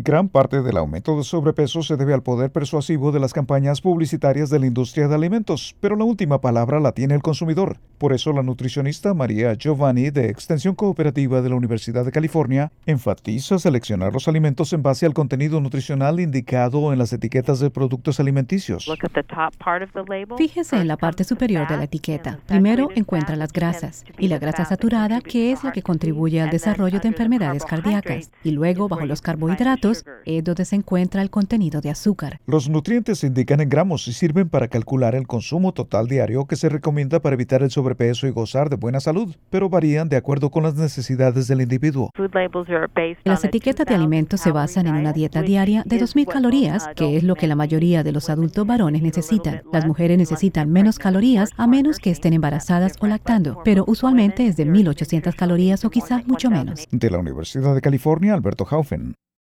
Gran parte del aumento de sobrepeso se debe al poder persuasivo de las campañas publicitarias de la industria de alimentos, pero la última palabra la tiene el consumidor. Por eso la nutricionista María Giovanni, de Extensión Cooperativa de la Universidad de California, enfatiza seleccionar los alimentos en base al contenido nutricional indicado en las etiquetas de productos alimenticios. Fíjese en la parte superior de la etiqueta. Primero encuentra las grasas, y la grasa saturada, que es la que contribuye al desarrollo de enfermedades cardíacas, y luego bajo los carbohidratos es donde se encuentra el contenido de azúcar. Los nutrientes se indican en gramos y sirven para calcular el consumo total diario que se recomienda para evitar el sobrepeso y gozar de buena salud, pero varían de acuerdo con las necesidades del individuo. Las etiquetas de alimentos se basan en una dieta diaria de 2.000 calorías, que es lo que la mayoría de los adultos varones necesitan. Las mujeres necesitan menos calorías a menos que estén embarazadas o lactando, pero usualmente es de 1.800 calorías o quizás mucho menos. De la Universidad de California, Alberto Haufen.